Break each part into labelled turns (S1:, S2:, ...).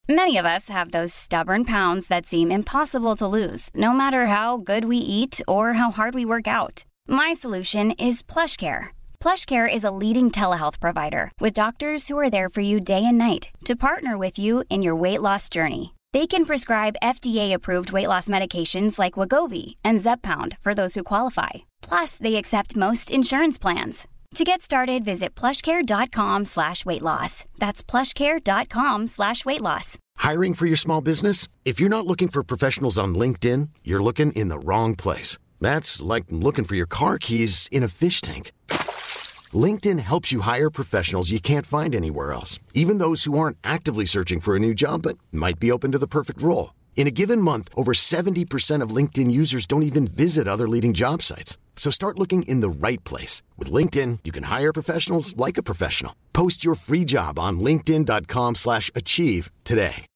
S1: Many of us have those stubborn pounds that seem impossible to lose, no matter how good we eat or how hard we work out. My solution is PlushCare. PlushCare is a leading telehealth provider with doctors who are there for you day and night to partner with you in your weight loss journey. They can prescribe FDA-approved weight loss medications like Wegovy and Zepbound for those who qualify. Plus, they accept most insurance plans. To get started, visit plushcare.com/weightloss. That's plushcare.com/weightloss.
S2: Hiring for your small business? If you're not looking for professionals on LinkedIn, you're looking in the wrong place. That's like looking for your car keys in a fish tank. LinkedIn helps you hire professionals you can't find anywhere else, even those who aren't actively searching for a new job but might be open to the perfect role. In a given month, over 70% of LinkedIn users don't even visit other leading job sites. So start looking in the right place. With LinkedIn, you can hire professionals like a professional. Post your free job on linkedin.com/achieve today.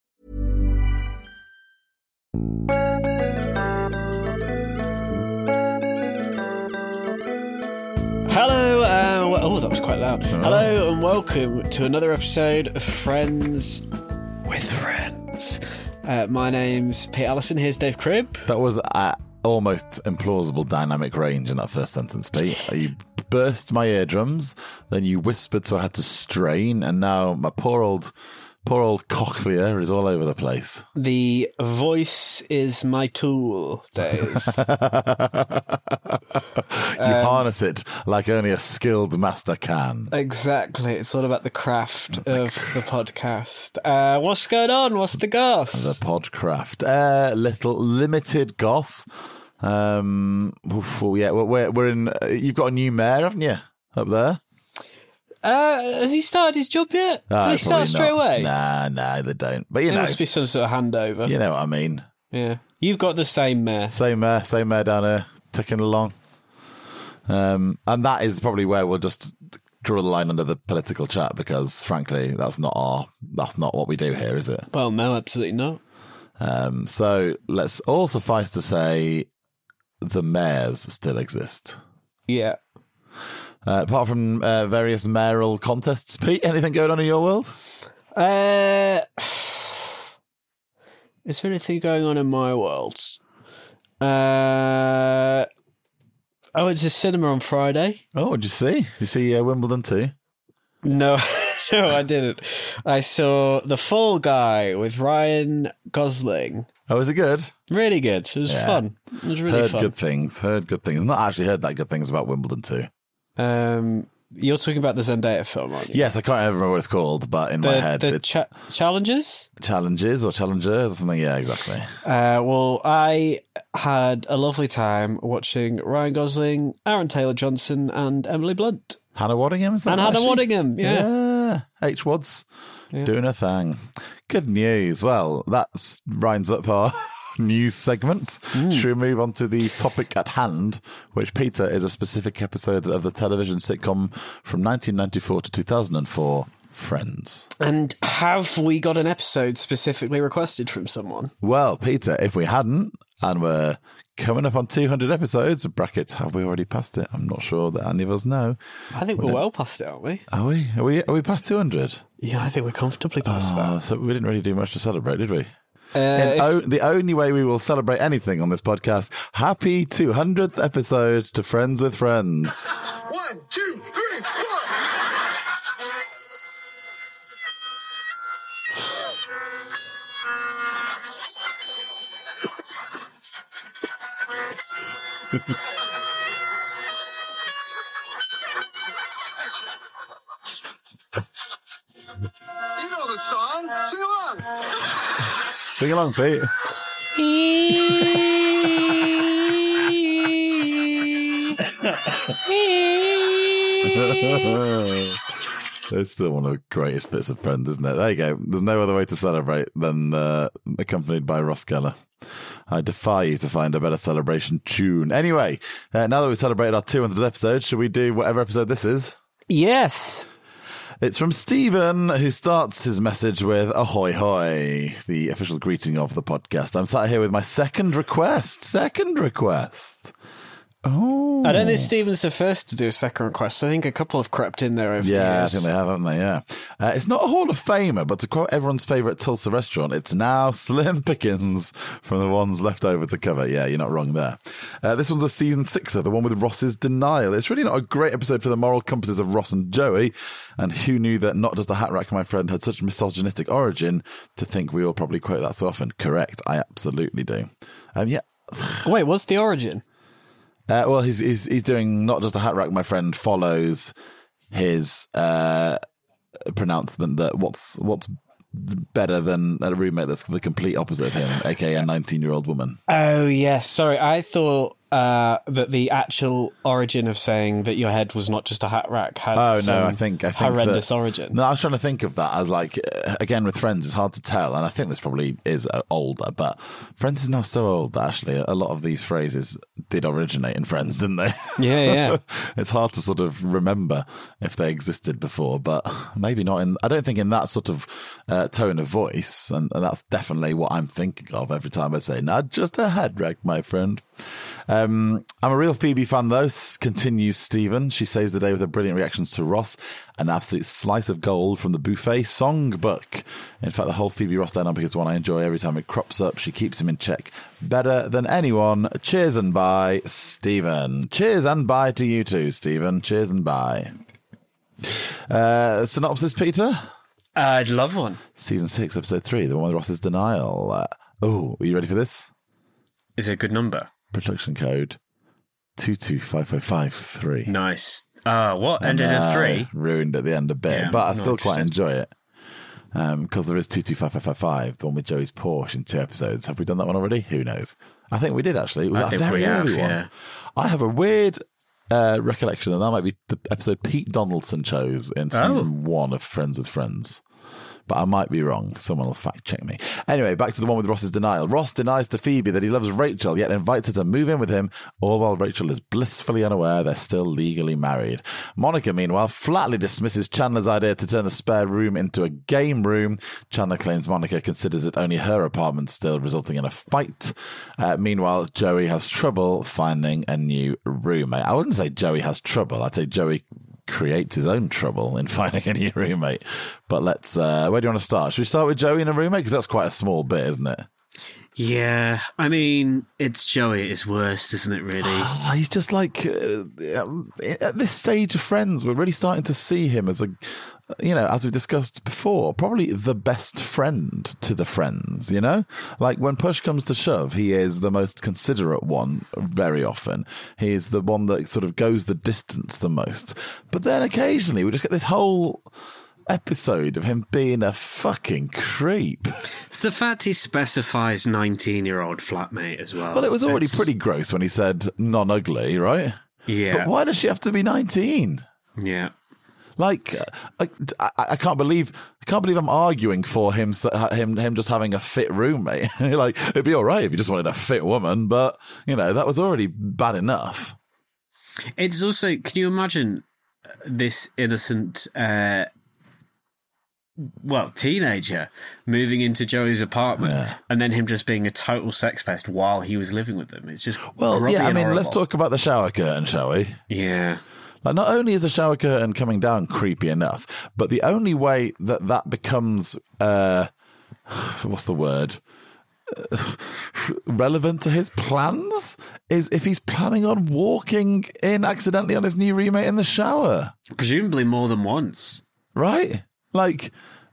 S3: Hello, oh, that was quite loud. Hello and welcome to another episode of Friends with Friends. My name's Pete Allison, here's Dave Cribb.
S4: That was almost implausible dynamic range in that first sentence, Pete. You burst my eardrums, then you whispered so I had to strain, and now my poor old cochlea is all over the place.
S3: The voice is my tool, Dave.
S4: You harness it like only a skilled master can.
S3: Exactly. It's all about the craft of the podcast. What's going on? What's the goss?
S4: The podcraft. Little limited goss. Yeah, we're in. You've got a new mayor, haven't you, up there?
S3: Has he started his job yet? Did he start straight away?
S4: Nah, they don't. But
S3: There must be some sort of handover.
S4: You know what I mean.
S3: Yeah. You've got the same mayor.
S4: Same mayor down here, ticking along. And that is probably where we'll just draw the line under the political chat, because frankly, that's not what we do here, is it?
S3: Well, no, absolutely not.
S4: So let's all suffice to say the mayors still exist.
S3: Yeah.
S4: Apart from various mayoral contests, Pete, anything going on in your world?
S3: Is there anything going on in my world? I went to the cinema on Friday.
S4: Oh, what did you see? Did you see Wimbledon too?
S3: No, no, I didn't. I saw The Fall Guy with Ryan Gosling.
S4: Oh, was it good?
S3: Really good. It was fun. It was really fun.
S4: Heard good things. Not actually heard that good things about Wimbledon too.
S3: You're talking about the Zendaya film, aren't you?
S4: Yes, I can't remember what it's called, but in my head it's...
S3: Challenges?
S4: Challenges or Challenger or something, yeah, exactly.
S3: Well, I had a lovely time watching Ryan Gosling, Aaron Taylor-Johnson and Emily Blunt.
S4: Hannah Waddingham, is that?
S3: And Hannah Waddingham, yeah.
S4: H. Wads, doing her thing. Good news. Well, that rounds up our news segment. Should we move on to the topic at hand, which, Peter, is a specific episode of the television sitcom from 1994 to 2004, Friends.
S3: And have we got an episode specifically requested from someone?
S4: Well, Peter, if we hadn't, and we're coming up on 200 episodes, brackets, have we already passed it? I'm not sure that any of us know.
S3: I think we're well past it, aren't we?
S4: Are we? Are we past 200?
S3: Yeah, I think we're comfortably past that.
S4: So we didn't really do much to celebrate, did we? The only way we will celebrate anything on this podcast, happy 200th episode to Friends with Friends.
S5: 1, 2, 3, 4. You know the song. Sing along.
S4: Sing along, Pete. It's still one of the greatest bits of Friends, isn't it? There you go. There's no other way to celebrate than accompanied by Ross Geller. I defy you to find a better celebration tune. Anyway, now that we've celebrated our 200th episode, should we do whatever episode this is?
S3: Yes.
S4: It's from Stephen, who starts his message with "Ahoy hoy," the official greeting of the podcast. I'm sat here with my second request. Oh.
S3: I don't think Stephen's the first to do a second request. I think a couple have crept in there over the
S4: Yeah, I
S3: years.
S4: think they have, haven't they? Yeah. It's not a Hall of Famer, but to quote everyone's favourite Tulsa restaurant, it's now slim pickings from the ones left over to cover. Yeah, you're not wrong there. This one's a season 6er, the one with Ross's denial. It's really not a great episode for the moral compasses of Ross and Joey. And who knew that Not Just a Hat Rack, My Friend had such misogynistic origin to think we all probably quote that so often? Correct. I absolutely do. Yeah.
S3: Wait, what's the origin?
S4: Well, he's doing Not Just a Hat Rack, My Friend follows his pronouncement that what's better than a roommate that's the complete opposite of him, aka a 19-year-old woman.
S3: Oh, yes. Sorry, I thought that the actual origin of saying that your head was not just a hat rack had
S4: I think
S3: horrendous origin.
S4: No, I was trying to think of that as like, again, with Friends, it's hard to tell, and I think this probably is older, but Friends is now so old that actually a lot of these phrases did originate in Friends, didn't they?
S3: Yeah.
S4: It's hard to sort of remember if they existed before, but maybe not I don't think in that sort of tone of voice, and that's definitely what I'm thinking of every time I say, not just a hat rack, my friend. I'm a real Phoebe fan, though, continues Stephen. She saves the day with her brilliant reactions to Ross, an absolute slice of gold from the buffet songbook. In fact, the whole Phoebe Ross dynamic is one I enjoy every time it crops up. She keeps him in check better than anyone. Cheers and bye, Stephen. Cheers and bye to you too, Stephen. Cheers and bye. Synopsis, Peter?
S3: I'd love one.
S4: Season 6, episode 3, the one with Ross's denial. Are you ready for this?
S3: Is it a good number?
S4: Production code 225553.
S3: Nice. What? Ended in 3?
S4: Ruined at the end a bit,
S3: Yeah,
S4: but I
S3: not
S4: still quite
S3: interested.
S4: enjoy it. Because there is 225555, the one with Joey's Porsche in 2 episodes. Have we done that one already? Who knows? I think we did, actually. It was
S3: I
S4: a
S3: think
S4: very
S3: we have,
S4: early one.
S3: yeah.
S4: I have a weird recollection that might be the episode Pete Donaldson chose in season 1 of Friends with Friends. But I might be wrong. Someone will fact check me. Anyway, back to the one with Ross's denial. Ross denies to Phoebe that he loves Rachel, yet invites her to move in with him, all while Rachel is blissfully unaware they're still legally married. Monica, meanwhile, flatly dismisses Chandler's idea to turn the spare room into a game room. Chandler claims Monica considers it only her apartment still, resulting in a fight. Meanwhile, Joey has trouble finding a new roommate. I wouldn't say Joey has trouble. I'd say Joey creates his own trouble in finding a new roommate. But let's, where do you want to start? Should we start with Joey and a roommate? Because that's quite a small bit, isn't it?
S3: Yeah, I mean, it's Joey at his worst, isn't it, really?
S4: He's just like, at this stage of Friends, we're really starting to see him as as we discussed before, probably the best friend to the friends, Like when push comes to shove, he is the most considerate one very often. He is the one that sort of goes the distance the most. But then occasionally we just get this whole episode of him being a fucking creep.
S3: It's the fact he specifies 19-year-old flatmate as well.
S4: Well, it was already pretty gross when he said non-ugly, right?
S3: Yeah.
S4: But why does she have to be 19?
S3: Yeah.
S4: Like, I can't believe I'm arguing for him just having a fit roommate. Like, it'd be all right if you just wanted a fit woman, but that was already bad enough.
S3: It's also, can you imagine this innocent, teenager moving into Joey's apartment and then him just being a total sex pest while he was living with them? It's just grubby and horrible.
S4: Let's talk about the shower curtain, shall we?
S3: Yeah.
S4: Like, not only is the shower curtain coming down creepy enough, but the only way that becomes, what's the word? Relevant to his plans is if he's planning on walking in accidentally on his new roommate in the shower.
S3: Presumably more than once.
S4: Right? Like,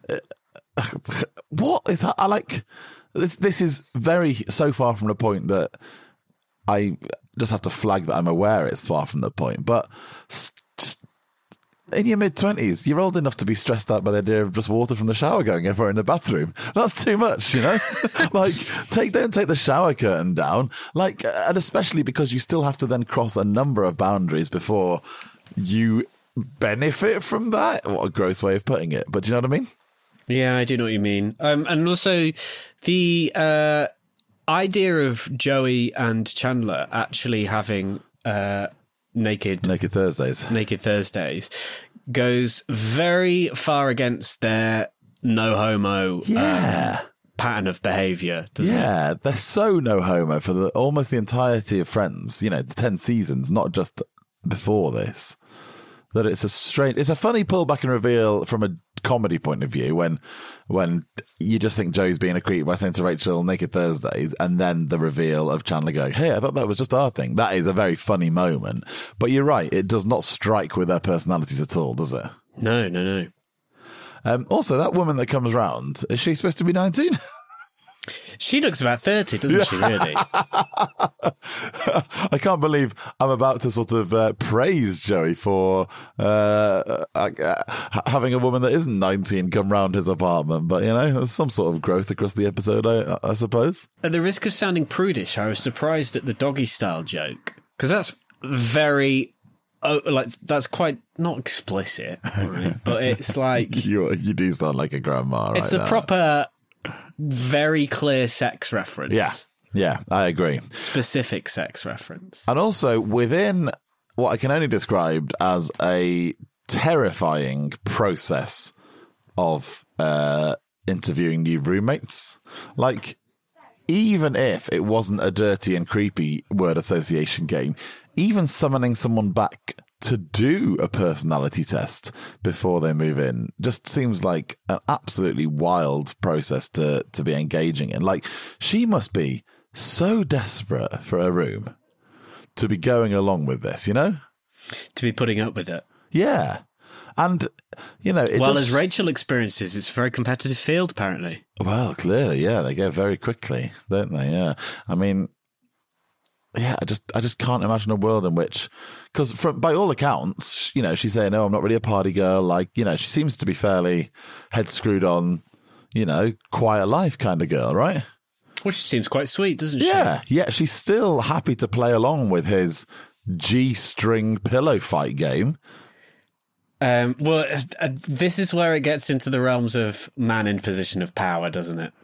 S4: what is that? This is so far from the point that I just have to flag that I'm aware it's far from the point. But just in your mid-20s, you're old enough to be stressed out by the idea of just water from the shower going everywhere in the bathroom. That's too much, Like, don't take the shower curtain down. Like, and especially because you still have to then cross a number of boundaries before you benefit from that. What a gross way of putting it. But do you know what I mean?
S3: Yeah, I do know what you mean. And also the idea of Joey and Chandler actually having naked Thursdays goes very far against their no homo pattern of behaviour, doesn't it?
S4: Yeah, they're so no homo for almost the entirety of Friends, the 10 seasons, not just before this. That it's a funny pullback and reveal from a comedy point of view when you just think Joey's being a creep by saying to Rachel Naked Thursdays, and then the reveal of Chandler going, hey, I thought that was just our thing. That is a very funny moment. But you're right, it does not strike with their personalities at all, does it?
S3: No.
S4: Also, that woman that comes round, is she supposed to be 19?
S3: She looks about 30, doesn't she, really?
S4: I can't believe I'm about to sort of praise Joey for having a woman that isn't 19 come round his apartment. But, there's some sort of growth across the episode, I suppose.
S3: At the risk of sounding prudish, I was surprised at the doggy style joke. Because that's very... that's quite not explicit, right? But it's like...
S4: You do sound like a grandma, right?
S3: It's a proper... very clear sex reference.
S4: Yeah, I agree.
S3: Specific sex reference.
S4: And also within what I can only describe as a terrifying process of interviewing new roommates. Like, even if it wasn't a dirty and creepy word association game, even summoning someone back to do a personality test before they move in just seems like an absolutely wild process to be engaging in. Like, she must be so desperate for a room to be going along with this, To
S3: be putting up with it.
S4: Yeah. And,
S3: as Rachel experiences, it's a very competitive field, apparently.
S4: Well, clearly, yeah. They go very quickly, don't they? Yeah. I mean... Yeah, I just can't imagine a world in which, because by all accounts, she's saying, "No, I'm not really a party girl." Like, she seems to be fairly head screwed on, quiet life kind of girl, right?
S3: Well, she seems quite sweet, doesn't she?
S4: Yeah. She's still happy to play along with his G-string pillow fight game.
S3: This is where it gets into the realms of man in position of power, doesn't it?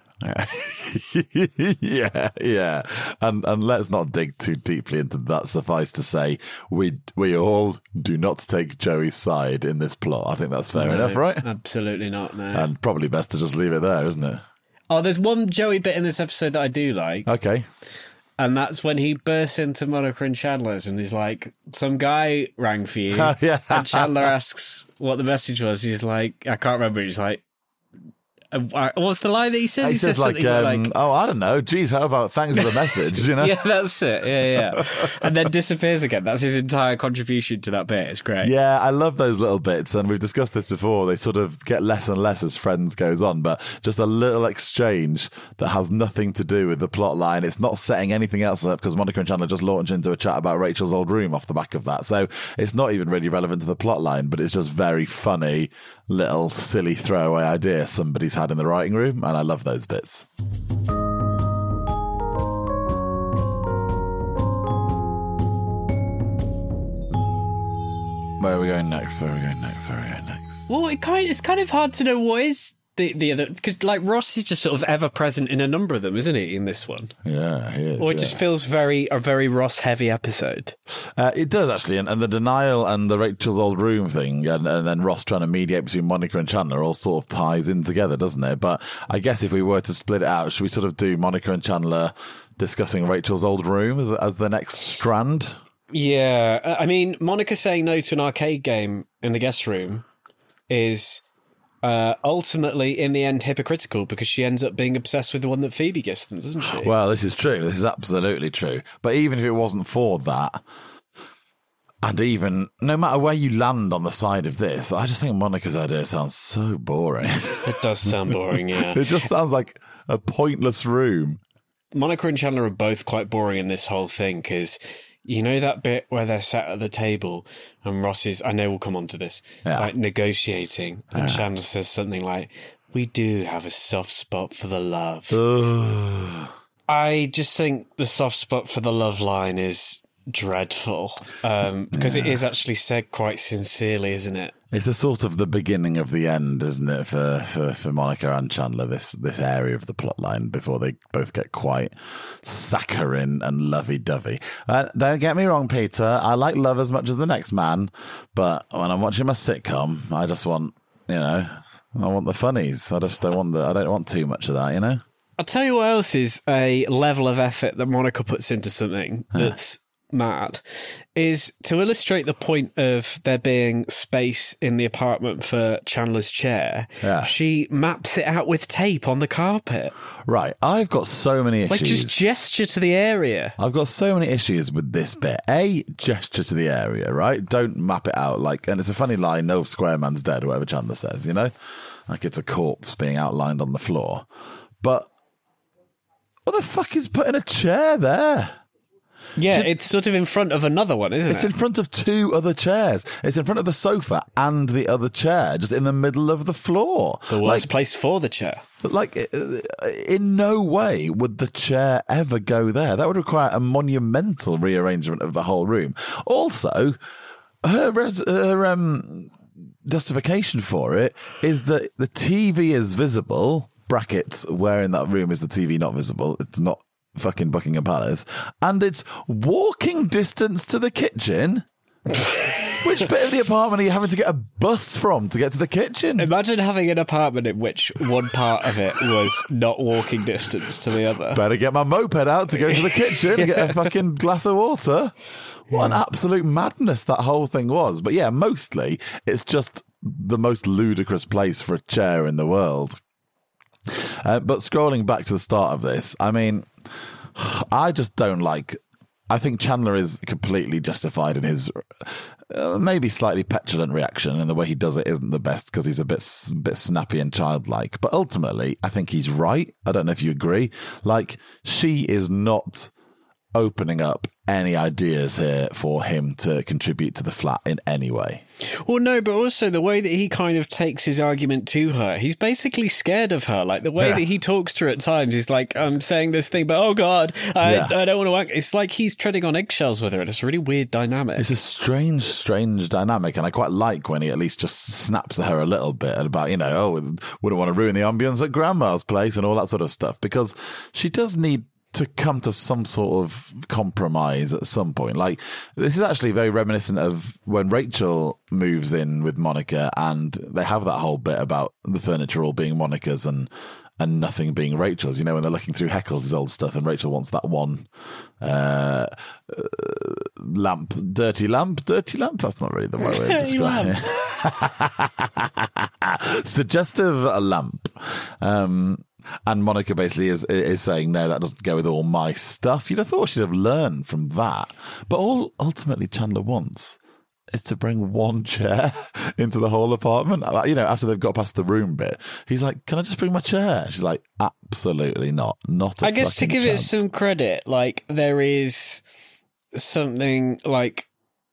S4: yeah. And let's not dig too deeply into that. Suffice to say, we all do not take Joey's side in this plot. I think that's fair enough, right?
S3: Absolutely not, no.
S4: And probably best to just leave it there, isn't it?
S3: Oh, there's one Joey bit in this episode that I do like.
S4: Okay.
S3: And that's when he bursts into Monica and Chandler's and he's like, some guy rang for you.
S4: Yeah.
S3: And Chandler asks what the message was. He's like, I can't remember. He's like, what's the line that he says?
S4: He says like, oh, I don't know. Geez, how about thanks for the message,
S3: Yeah, that's it. Yeah. And then disappears again. That's his entire contribution to that bit. It's great.
S4: Yeah, I love those little bits. And we've discussed this before. They sort of get less and less as Friends goes on. But just a little exchange that has nothing to do with the plot line. It's not setting anything else up because Monica and Chandler just launch into a chat about Rachel's old room off the back of that. So it's not even really relevant to the plot line, but it's just very funny, little silly throwaway idea somebody's had in the writing room, and I love those bits. Where are we going next?
S3: Well, it's kind of hard to know what is the other, because like Ross is just sort of ever present in a number of them, isn't he? In this one,
S4: yeah, he is.
S3: Or it just feels a very Ross heavy episode.
S4: It does actually, and the denial and the Rachel's old room thing, and then Ross trying to mediate between Monica and Chandler all sort of ties in together, doesn't it? But I guess if we were to split it out, should we sort of do Monica and Chandler discussing Rachel's old room as the next strand?
S3: Yeah, I mean, Monica saying no to an arcade game in the guest room is ultimately, in the end, hypocritical because she ends up being obsessed with the one that Phoebe gets them, doesn't she?
S4: Well, this is true. This is absolutely true. But even if it wasn't for that, and even no matter where you land on the side of this, I just think Monica's idea sounds so boring.
S3: It does sound boring, yeah.
S4: It just sounds like a pointless room.
S3: Monica and Chandler are both quite boring in this whole thing because... You know that bit where they're sat at the table and Ross is, I know we'll come on to this, like negotiating, and Chandler says something like, we do have a soft spot for the love. I just think the soft spot for the love line is dreadful because it is actually said quite sincerely, isn't it?
S4: It's the sort of the beginning of the end, isn't it, for Monica and Chandler, this area of the plot line before they both get quite saccharine and lovey-dovey. Don't get me wrong, Peter. I like love as much as the next man, but when I'm watching my sitcom, I just want, I want the funnies. I don't want too much of that,
S3: I'll tell you what else is a level of effort that Monica puts into something that's mad, is to illustrate the point of there being space in the apartment for Chandler's chair.
S4: Yeah.
S3: She maps it out with tape on the carpet.
S4: Right. I've got so many issues.
S3: Like, just gesture to the area.
S4: I've got so many issues with this bit. A, gesture to the area, right? Don't map it out like, and it's a funny line, no square man's dead, or whatever Chandler says, you know? Like it's a corpse being outlined on the floor. But what the fuck is putting a chair there?
S3: Yeah, it's sort of in front of another one, isn't it?
S4: It's in front of two other chairs. It's in front of the sofa and the other chair, just in the middle of the floor.
S3: The worst place for the chair.
S4: Like, in no way would the chair ever go there. That would require a monumental rearrangement of the whole room. Also, her justification for it is that the TV is visible, brackets, where in that room is the TV not visible? It's not fucking Buckingham Palace, and it's walking distance to the kitchen. Which bit of the apartment are you having to get a bus from to get to the kitchen?
S3: Imagine having an apartment in which one part of it was not walking distance to the other.
S4: Better get my moped out to go to the kitchen and get a fucking glass of water. What an absolute madness that whole thing was. But yeah, mostly it's just the most ludicrous place for a chair in the world. But scrolling back to the start of this, I mean, I just don't like... I think Chandler is completely justified in his maybe slightly petulant reaction, and the way he does it isn't the best because he's a bit snappy and childlike. But ultimately, I think he's right. I don't know if you agree. Like, she is not opening up any ideas here for him to contribute to the flat in any way.
S3: Well, no, but also the way that he kind of takes his argument to her, he's basically scared of her. Like, the way that he talks to her at times, he's like, I'm saying this thing, but oh God, I don't want to act. It's like he's treading on eggshells with her, and it's a really weird dynamic.
S4: It's a strange dynamic, and I quite like when he at least just snaps at her a little bit about, you know, wouldn't want to ruin the ambience at Grandma's place and all that sort of stuff, because she does need to come to some sort of compromise at some point. Like, this is actually very reminiscent of when Rachel moves in with Monica, and they have that whole bit about the furniture all being Monica's and nothing being Rachel's. You know, when they're looking through Heckles' old stuff, and Rachel wants that one lamp. Dirty lamp? That's not really the right way of describing it. Suggestive lamp. And Monica basically is saying, no, that doesn't go with all my stuff. You'd have thought she'd have learned from that. But all ultimately Chandler wants is to bring one chair into the whole apartment. You know, after they've got past the room bit, he's like, can I just bring my chair? She's like, absolutely not. Not a
S3: I guess to give
S4: chance.
S3: it some credit, like, there is something, like,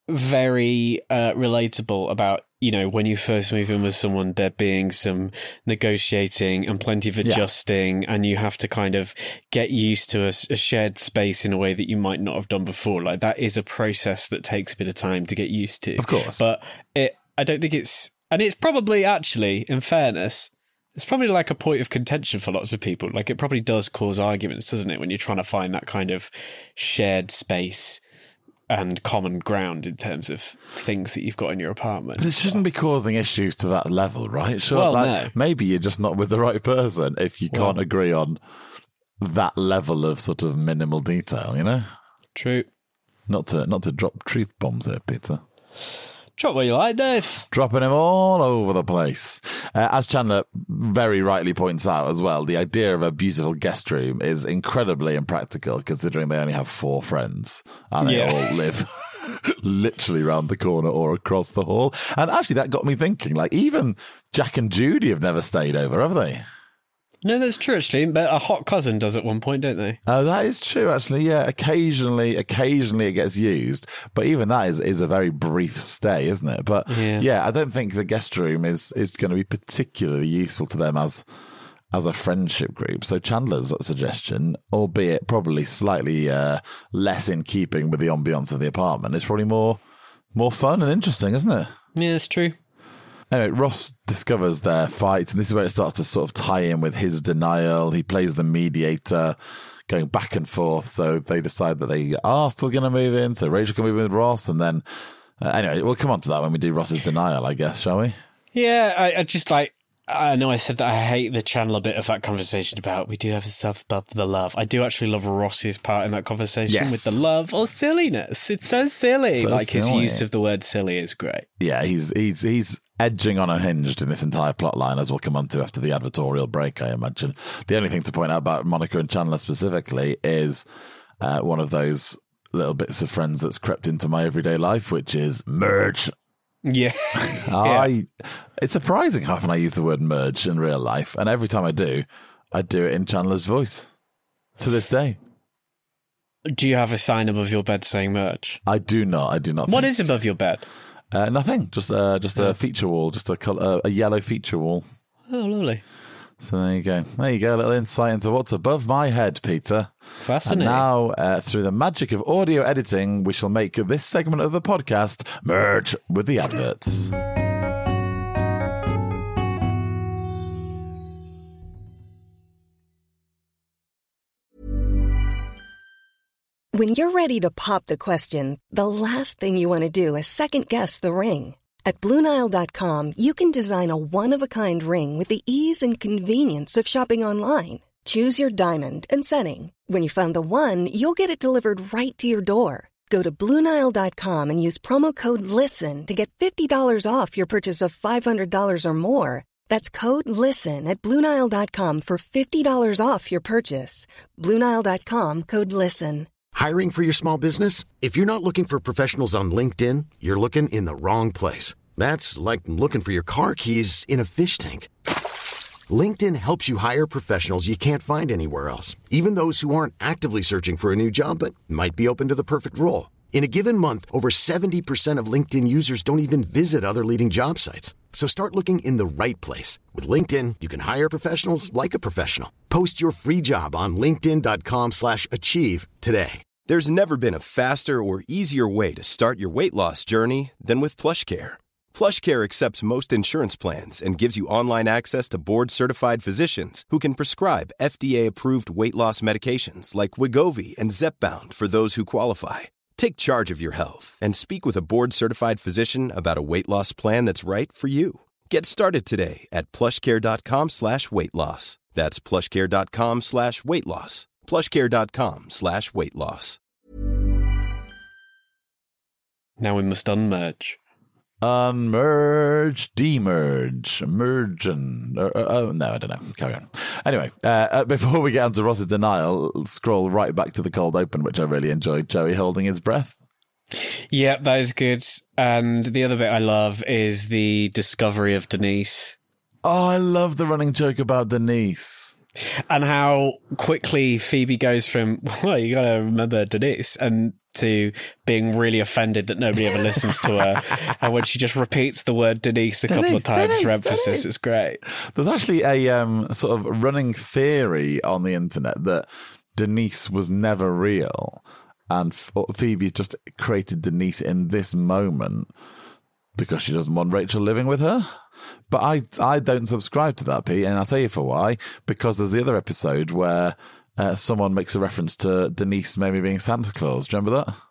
S3: very relatable about, you know, when you first move in with someone, there being some negotiating and plenty of adjusting, and you have to kind of get used to a shared space in a way that you might not have done before. Like, that is a process that takes a bit of time to get used to.
S4: Of course.
S3: But I don't think it's probably actually, in fairness, it's probably like a point of contention for lots of people. Like, it probably does cause arguments, doesn't it, when you're trying to find that kind of shared space and common ground in terms of things that you've got in your apartment.
S4: But it shouldn't be causing issues to that level, right? Sure,
S3: well,
S4: like,
S3: no.
S4: Maybe you're just not with the right person if you can't agree on that level of sort of minimal detail, you know?
S3: True.
S4: Not to drop truth bombs here, Peter.
S3: Drop what you like, Dave.
S4: Dropping him all over the place. As Chandler very rightly points out as well, the idea of a beautiful guest room is incredibly impractical, considering they only have 4 friends and they all live literally round the corner or across the hall. And actually that got me thinking, like, even Jack and Judy have never stayed over, have they?
S3: No, that's true, actually. But a hot cousin does at one point, don't they?
S4: Oh, that is true, actually. Yeah, occasionally it gets used. But even that is a very brief stay, isn't it? But yeah, I don't think the guest room is going to be particularly useful to them as a friendship group. So Chandler's suggestion, albeit probably slightly less in keeping with the ambience of the apartment, is probably more fun and interesting, isn't it?
S3: Yeah, that's true.
S4: Anyway, Ross discovers their fight, and this is where it starts to sort of tie in with his denial. He plays the mediator, going back and forth. So they decide that they are still going to move in, so Rachel can move in with Ross. And then, anyway, we'll come on to that when we do Ross's denial, I guess, shall we?
S3: Yeah, I just like, I know I said that I hate the Chandler bit of that conversation about we do have stuff above the love. I do actually love Ross's part in that conversation with the love or silliness. It's so silly. His use of the word silly is great.
S4: Yeah, he's edging on Unhinged in this entire plot line, as we'll come on to after the advertorial break, I imagine. The only thing to point out about Monica and Chandler specifically is one of those little bits of Friends that's crept into my everyday life, which is merge.
S3: Yeah.
S4: It's surprising how often I use the word merge in real life, and every time I do it in Chandler's voice to this day.
S3: Do you have a sign above your bed saying merge?
S4: I do not.
S3: What is above your bed?
S4: Nothing. Just a feature wall, just a yellow feature wall.
S3: Oh, lovely.
S4: So there you go. A little insight into what's above my head, Peter.
S3: Fascinating.
S4: And now, through the magic of audio editing, we shall make this segment of the podcast merge with the adverts.
S6: When you're ready to pop the question, the last thing you want to do is second-guess the ring. At BlueNile.com, you can design a one-of-a-kind ring with the ease and convenience of shopping online. Choose your diamond and setting. When you find the one, you'll get it delivered right to your door. Go to BlueNile.com and use promo code LISTEN to get $50 off your purchase of $500 or more. That's code LISTEN at BlueNile.com for $50 off your purchase. BlueNile.com, code LISTEN.
S2: Hiring for your small business? If you're not looking for professionals on LinkedIn, you're looking in the wrong place. That's like looking for your car keys in a fish tank. LinkedIn helps you hire professionals you can't find anywhere else, even those who aren't actively searching for a new job but might be open to the perfect role. In a given month, over 70% of LinkedIn users don't even visit other leading job sites. So start looking in the right place. With LinkedIn, you can hire professionals like a professional. Post your free job on linkedin.com/achieve today.
S7: There's never been a faster or easier way to start your weight loss journey than with PlushCare. PlushCare accepts most insurance plans and gives you online access to board-certified physicians who can prescribe FDA-approved weight loss medications like Wegovy and Zepbound for those who qualify. Take charge of your health and speak with a board-certified physician about a weight loss plan that's right for you. Get started today at plushcare.com/weightloss. That's plushcare.com/weightloss. plushcare.com/weightloss.
S3: Now we must unmerge.
S4: Unmerge, demerge, merge, and... oh, no, I don't know. Carry on. Anyway, before we get on to Ross's denial, scroll right back to the cold open, which I really enjoyed. Joey holding his breath.
S3: Yeah, that is good. And the other bit I love is the discovery of Denise.
S4: Oh, I love the running joke about Denise.
S3: And how quickly Phoebe goes from, well, you got to remember Denise, and to being really offended that nobody ever listens to her. And when she just repeats the word Denise a couple of times for emphasis, it's great.
S4: There's actually a sort of running theory on the internet that Denise was never real. And Phoebe just created Denise in this moment because she doesn't want Rachel living with her. But I don't subscribe to that, Pete, and I'll tell you for why. Because there's the other episode where someone makes a reference to Denise maybe being Santa Claus. Do you remember that?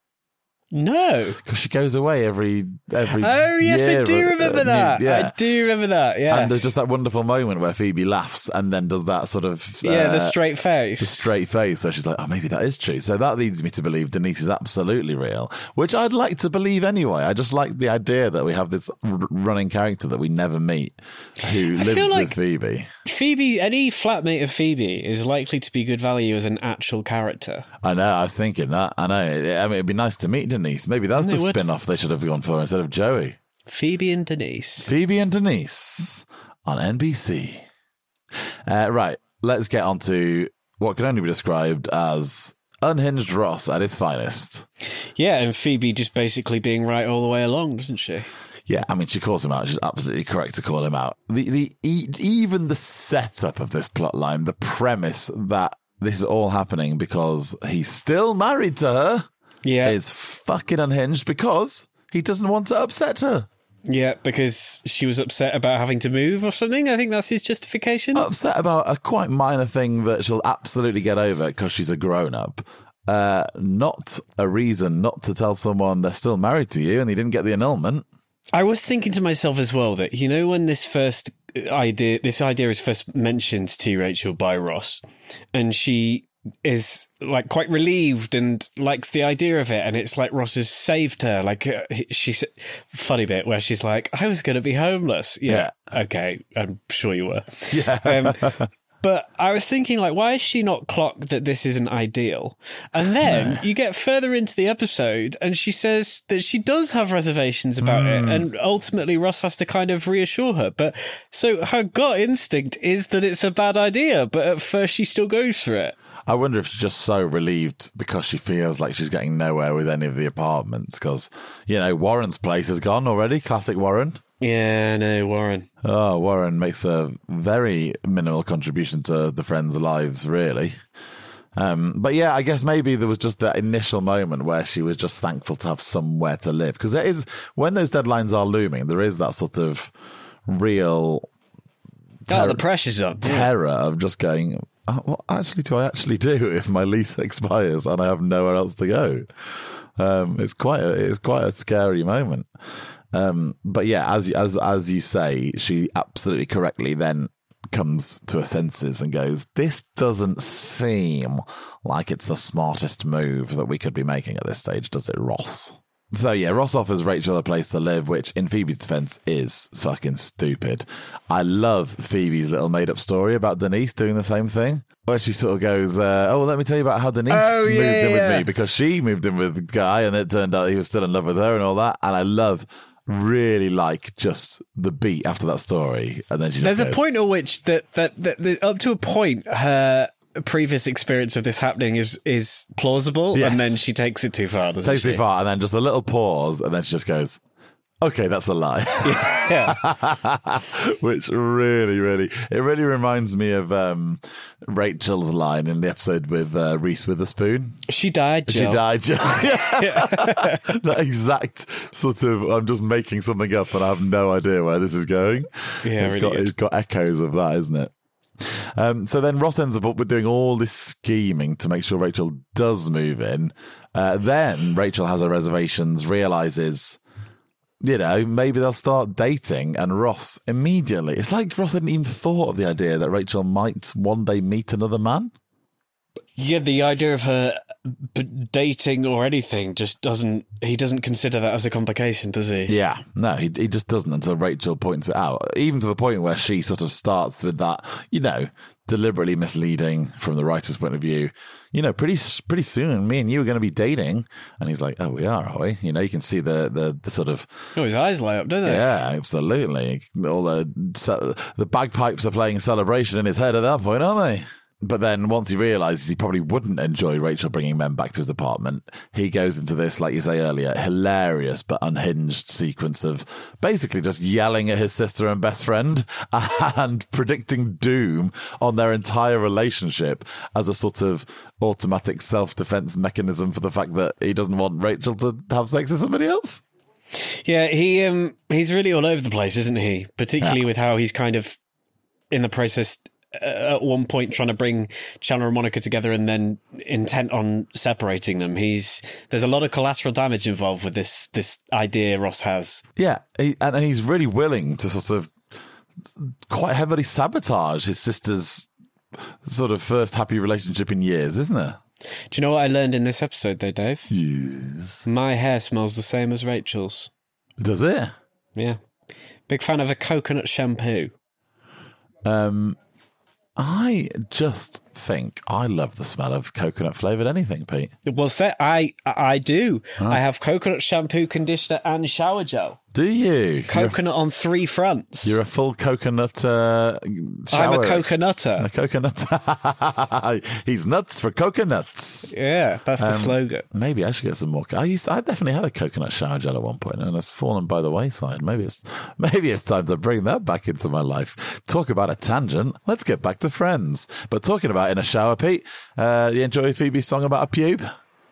S3: No.
S4: Because she goes away every
S3: Oh, yes,
S4: year,
S3: I do remember that.
S4: Yeah.
S3: I do remember that, yeah.
S4: And there's just that wonderful moment where Phoebe laughs and then does that sort of...
S3: the straight face.
S4: The straight face. So she's like, oh, maybe that is true. So that leads me to believe Denise is absolutely real, which I'd like to believe anyway. I just like the idea that we have this running character that we never meet who lives with Phoebe.
S3: Phoebe, any flatmate of Phoebe is likely to be good value as an actual character.
S4: I know, I was thinking that. I know. I mean, it'd be nice to meet Denise. Maybe that's the spin-off they should have gone for instead of Joey.
S3: Phoebe and Denise.
S4: Phoebe and Denise on NBC. Right, let's get on to what can only be described as unhinged Ross at his finest.
S3: Yeah, and Phoebe just basically being right all the way along, doesn't she?
S4: Yeah, I mean, she calls him out. She's absolutely correct to call him out. Even the setup of this plot line, the premise that this is all happening because he's still married to her, is fucking unhinged because he doesn't want to upset her.
S3: Yeah, because she was upset about having to move or something. I think that's his justification.
S4: Upset about a quite minor thing that she'll absolutely get over because she's a grown-up. Not a reason not to tell someone they're still married to you and he didn't get the annulment.
S3: I was thinking to myself as well that, you know, when this first idea is first mentioned to Rachel by Ross, and she is like quite relieved and likes the idea of it, and it's like Ross has saved her. Like she's funny bit where she's like, I was going to be homeless. Yeah, okay, I'm sure you were. But I was thinking, like, why is she not clocked that this isn't ideal? And then you get further into the episode and she says that she does have reservations about it. And ultimately Ross has to kind of reassure her. But so her gut instinct is that it's a bad idea. But at first she still goes for it.
S4: I wonder if she's just so relieved because she feels like she's getting nowhere with any of the apartments. Because, you know, Warren's place is gone already. Classic Warren.
S3: Yeah, no, Warren.
S4: Oh, Warren makes a very minimal contribution to the friends' lives, really. But yeah, I guess maybe there was just that initial moment where she was just thankful to have somewhere to live. Because there is, when those deadlines are looming, there is that sort of real
S3: the pressure's on.
S4: Terror of just going, what actually do I actually do if my lease expires and I have nowhere else to go? It's quite a scary moment. But yeah, as you say, she absolutely correctly then comes to her senses and goes, this doesn't seem like it's the smartest move that we could be making at this stage, does it, Ross? So yeah, Ross offers Rachel a place to live, which in Phoebe's defense is fucking stupid. I love Phoebe's little made-up story about Denise doing the same thing, where she sort of goes, well, let me tell you about how Denise moved in with me, because she moved in with the guy and it turned out he was still in love with her and all that. And I really like just the beat after that story. And then there's
S3: a point at which that up to a point, her previous experience of this happening is plausible, and then she takes it too far, doesn't she?
S4: Too far, and then just a little pause, and then she just goes, okay, that's a lie. Which really reminds me of Rachel's line in the episode with Reese Witherspoon.
S3: She died, Jill.
S4: That exact sort of, I'm just making something up and I have no idea where this is going. Yeah, it's got echoes of that, isn't it? So then Ross ends up with doing all this scheming to make sure Rachel does move in. Then Rachel has her reservations, realises, you know, maybe they'll start dating, and Ross immediately, it's like Ross hadn't even thought of the idea that Rachel might one day meet another man.
S3: Yeah, the idea of her dating or anything just he doesn't consider that as a complication, does he?
S4: Yeah, no, he just doesn't until Rachel points it out, even to the point where she sort of starts with that, you know, deliberately misleading from the writer's point of view. You know, pretty soon, me and you are going to be dating. And he's like, oh, we are we? You know, you can see the sort of...
S3: Oh, his eyes light up, don't they?
S4: Yeah, absolutely. All the bagpipes are playing Celebration in his head at that point, aren't they? But then once he realises he probably wouldn't enjoy Rachel bringing men back to his apartment, he goes into this, like you say earlier, hilarious but unhinged sequence of basically just yelling at his sister and best friend and predicting doom on their entire relationship as a sort of automatic self-defense mechanism for the fact that he doesn't want Rachel to have sex with somebody else.
S3: Yeah, he's really all over the place, isn't he? Particularly with how he's kind of in the process... at one point trying to bring Chandler and Monica together and then intent on separating them. There's a lot of collateral damage involved with this idea Ross has.
S4: Yeah, and he's really willing to sort of quite heavily sabotage his sister's sort of first happy relationship in years, isn't it?
S3: Do you know what I learned in this episode though, Dave?
S4: Yes.
S3: My hair smells the same as Rachel's.
S4: Does it?
S3: Yeah. Big fan of a coconut shampoo.
S4: I just think I love the smell of coconut flavoured anything, Pete.
S3: Well, I do. Huh? I have coconut shampoo, conditioner and shower gel.
S4: Do you?
S3: Coconut on 3 fronts.
S4: You're a full coconut shower.
S3: I'm a coconutter.
S4: A coconut. He's nuts for coconuts.
S3: Yeah, that's the slogan.
S4: Maybe I should get some more. I definitely had a coconut shower gel at one point and it's fallen by the wayside. Maybe it's time to bring that back into my life. Talk about a tangent. Let's get back to Friends. But talking about in a shower, Pete, you enjoy Phoebe's song about a pube?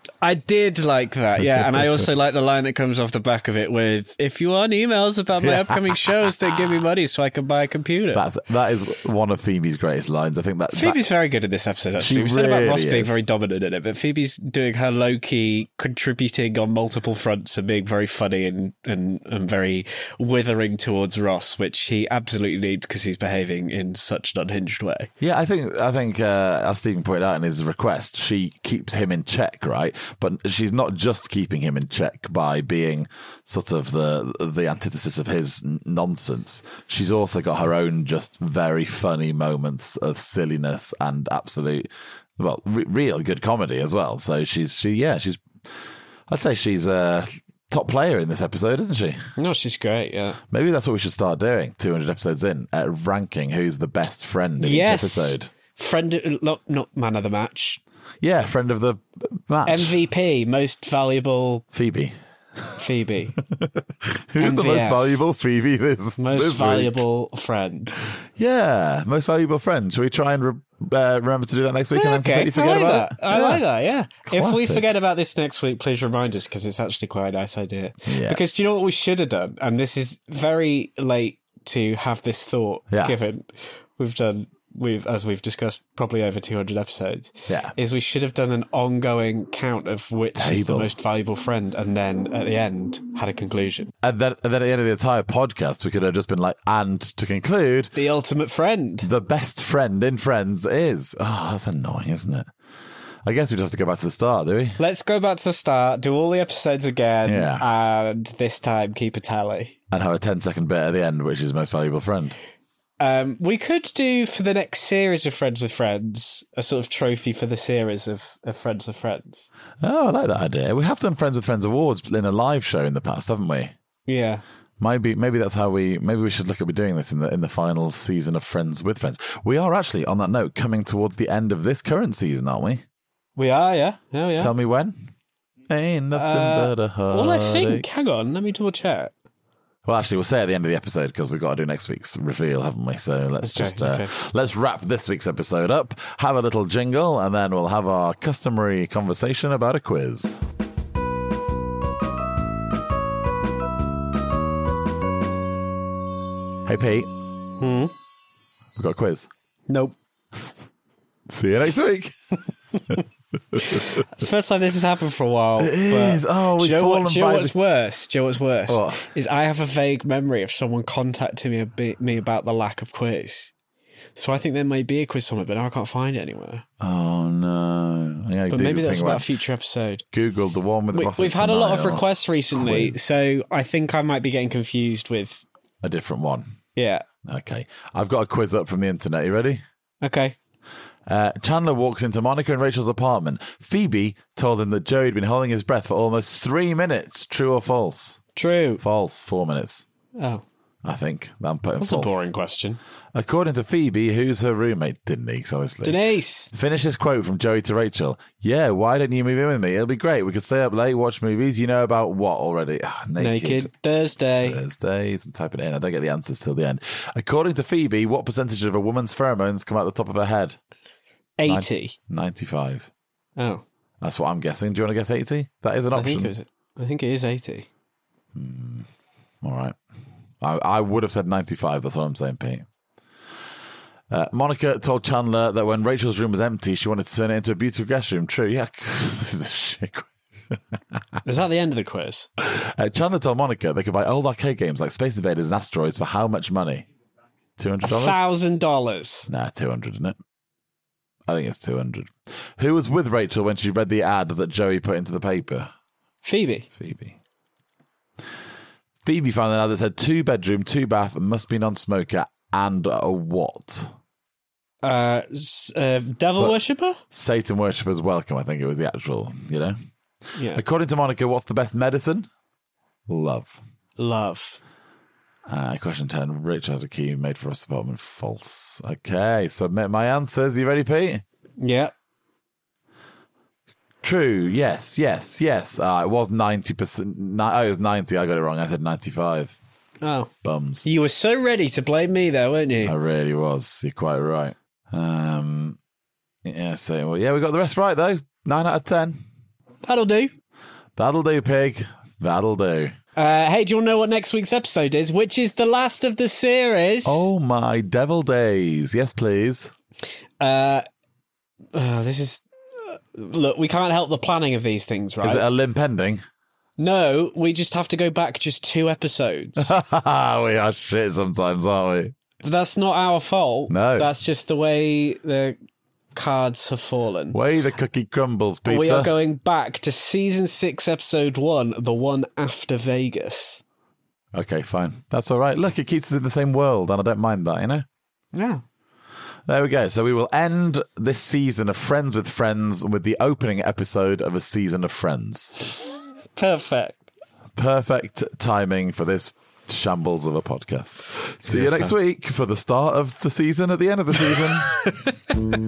S3: I did like that, yeah. And I also like the line that comes off the back of it with, if you want emails about my upcoming shows, then give me money so I can buy a computer.
S4: That is one of Phoebe's greatest lines. I think that
S3: Phoebe's very good in this episode, actually. We said about Ross being very dominant in it, but Phoebe's doing her low-key, contributing on multiple fronts and being very funny and very withering towards Ross, which he absolutely needs because he's behaving in such an unhinged way.
S4: Yeah, I think as Stephen pointed out in his request, she keeps him in check, right? But she's not just keeping him in check by being sort of the antithesis of his nonsense. She's also got her own just very funny moments of silliness and absolute, real good comedy as well. So she's I'd say she's a top player in this episode, isn't she?
S3: No, she's great, yeah.
S4: Maybe that's what we should start doing, 200 episodes in, ranking who's the best friend in each episode.
S3: Friend, not man of the match.
S4: Yeah, friend of the match.
S3: MVP, most valuable...
S4: Phoebe.
S3: Who's
S4: MVF. The most valuable Phoebe this
S3: valuable
S4: week?
S3: Friend.
S4: Yeah, most valuable friend. Shall we try and remember to do that next week and then completely forget about it?
S3: I like that, yeah.
S4: Classic.
S3: If we forget about this next week, please remind us, because it's actually quite a nice idea.
S4: Yeah.
S3: Because do you know what we should have done? And this is very late to have this thought, given as we've discussed, probably over 200 episodes, is we should have done an ongoing count of which is the most valuable friend, and then at the end had a conclusion.
S4: And then at the end of the entire podcast, we could have just been like, and to conclude,
S3: the ultimate friend.
S4: The best friend in Friends is... Oh, that's annoying, isn't it? I guess we just have to go back to the start, do we?
S3: Let's go back to the start, do all the episodes again, and this time keep a tally.
S4: And have a 10-second bit at the end, which is most valuable friend.
S3: We could do, for the next series of Friends with Friends, a sort of trophy for the series of Friends with Friends.
S4: Oh, I like that idea. We have done Friends with Friends awards in a live show in the past, haven't we?
S3: Yeah.
S4: Maybe that's how maybe we should look at doing this in the final season of Friends with Friends. We are actually, on that note, coming towards the end of this current season, aren't we?
S3: We are, yeah. Oh, yeah.
S4: Tell me when. Ain't nothing but a heartache.
S3: Well, I think, hang on, let me double check.
S4: Well, actually, we'll say at the end of the episode because we've got to do next week's reveal, haven't we? So let's wrap this week's episode up, have a little jingle, and then we'll have our customary conversation about a quiz. Hey, Pete. We've got a quiz.
S3: Nope.
S4: See you next week.
S3: It's the first time this has happened for a while.
S4: It is. Oh, we've fallen by...
S3: Do you know what's worse?
S4: What?
S3: Is I have a vague memory of someone contacting me about the lack of quiz. So I think there may be a quiz somewhere, but now I can't find it anywhere.
S4: Oh, no. Yeah,
S3: but maybe that's about a future episode.
S4: Google the one with Ross's
S3: We've had a lot of requests recently, so I think I might be getting confused with...
S4: a different one.
S3: Yeah.
S4: Okay. I've got a quiz up from the internet. You ready?
S3: Okay.
S4: Chandler walks into Monica and Rachel's apartment. Phoebe told him that Joey had been holding his breath for almost 3 minutes. True or false?
S3: True.
S4: False. 4 minutes.
S3: Oh.
S4: I think. I'm putting
S3: That's
S4: false.
S3: a boring question.
S4: According to Phoebe, who's her roommate? Denise, obviously.
S3: Denise.
S4: Finish this quote from Joey to Rachel. Yeah, why don't you move in with me? It'll be great. We could stay up late, watch movies. You know about what already?
S3: Naked Thursday.
S4: Thursdays. And type it in. I don't get the answers till the end. According to Phoebe, what percentage of a woman's pheromones come out the top of her head?
S3: 80.
S4: 95.
S3: Oh.
S4: That's what I'm guessing. Do you want to guess 80? That is an option.
S3: I think it is 80.
S4: All right. I would have said 95. That's what I'm saying, Pete. Monica told Chandler that when Rachel's room was empty, she wanted to turn it into a beautiful guest room. True. Yeah. This is a shit quiz.
S3: Is that the end of the quiz?
S4: Chandler told Monica they could buy old arcade games like Space Invaders and Asteroids for how much money? $200?
S3: $1,000.
S4: Nah, 200, isn't it? I think it's 200. Who was with Rachel when she read the ad that Joey put into the paper?
S3: Phoebe.
S4: Phoebe found an ad that said 2-bedroom, 2-bath, must be non-smoker, and a what?
S3: Devil worshipper?
S4: Satan worshipper's welcome, I think it was the actual,
S3: Yeah.
S4: According to Monica, what's the best medicine? Love. Question 10. Rachel had a key made for us apartment. False. Okay, submit my answers. You ready, Pete?
S3: Yeah.
S4: True. Yes. It was 90%. It was 90. I got it wrong. I said 95.
S3: Oh.
S4: Bums.
S3: You were so ready to blame me there, weren't you?
S4: I really was. You're quite right. Yeah, we got the rest right, though. 9 out of 10.
S3: That'll do.
S4: That'll do, pig. That'll do.
S3: Hey, do you want to know what next week's episode is? Which is the last of the series.
S4: Oh, my devil days. Yes, please.
S3: This is... Look, we can't help the planning of these things, right?
S4: Is it a limp ending?
S3: No, we just have to go back just 2 episodes.
S4: We are shit sometimes, aren't we?
S3: That's not our fault.
S4: No.
S3: That's just the way the cards have fallen.
S4: Way the cookie crumbles, Peter.
S3: We are going back to season 6, episode 1, the one after Vegas.
S4: Okay, fine. That's all right. Look, it keeps us in the same world, and I don't mind that, you know?
S3: Yeah.
S4: There we go. So we will end this season of Friends with Friends with the opening episode of a season of Friends.
S3: Perfect.
S4: Perfect timing for this shambles of a podcast. See you next week for the start of the season at the end of the season.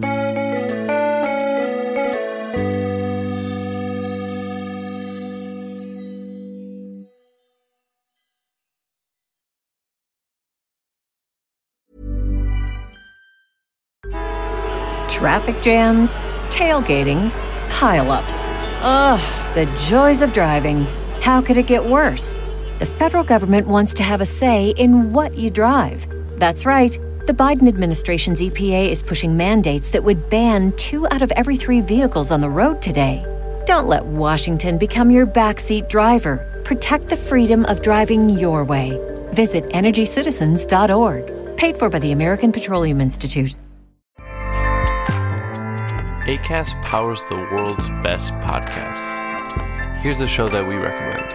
S8: Traffic jams, tailgating, pile-ups. Ugh, the joys of driving. How could it get worse? The federal government wants to have a say in what you drive. That's right. The Biden administration's EPA is pushing mandates that would ban 2 out of every 3 vehicles on the road today. Don't let Washington become your backseat driver. Protect the freedom of driving your way. Visit EnergyCitizens.org. Paid for by the American Petroleum Institute.
S9: Acast powers the world's best podcasts. Here's a show that we recommend.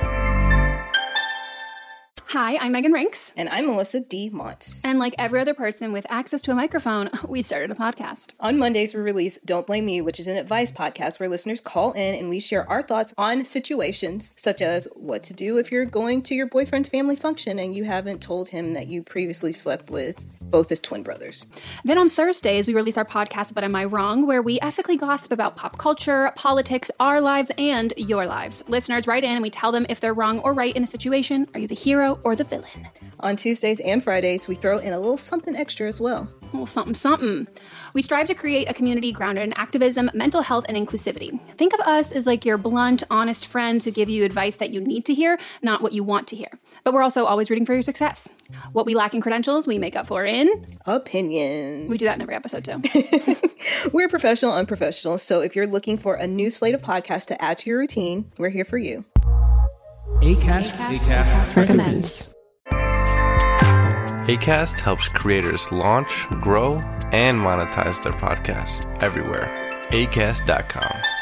S10: Hi, I'm Megan Rinks.
S11: And I'm Melissa D. Montz.
S10: And like every other person with access to a microphone, we started a podcast.
S11: On Mondays, we release Don't Blame Me, which is an advice podcast where listeners call in and we share our thoughts on situations such as what to do if you're going to your boyfriend's family function and you haven't told him that you previously slept with both his twin brothers.
S10: Then on Thursdays, we release our podcast, But Am I Wrong?, where we ethically gossip about pop culture, politics, our lives, and your lives. Listeners write in and we tell them if they're wrong or right in a situation. Are you the hero or the villain?
S11: On Tuesdays and Fridays, we throw in a little something extra as well.
S10: A little something, something. We strive to create a community grounded in activism, mental health, and inclusivity. Think of us as like your blunt, honest friends who give you advice that you need to hear, not what you want to hear. But we're also always rooting for your success. What we lack in credentials, we make up for in...
S11: opinions.
S10: We do that in every episode, too.
S11: We're professional, unprofessional, so if you're looking for a new slate of podcasts to add to your routine, we're here for you.
S8: Acast recommends.
S9: Acast helps creators launch, grow, and monetize their podcasts everywhere. Acast.com.